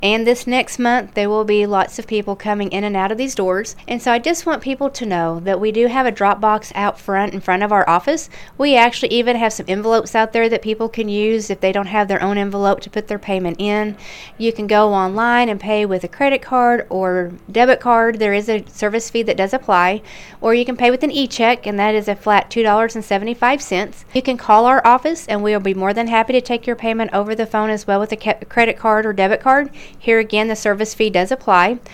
And this next month, there will be lots of people coming in and out of these doors. And so I just want people to know that we do have a drop box out front in front of our office. We actually even have some envelopes out there that people can use if they don't have their own envelope to put their payment in. You can go online and pay with a credit card or debit card. There is a service fee that does apply. Or you can pay with an e-check, and that is a flat $2.75. You can call our office, and we will be more than happy to take your payment over the phone as well with a credit card or debit card. Here again, the service fee does apply.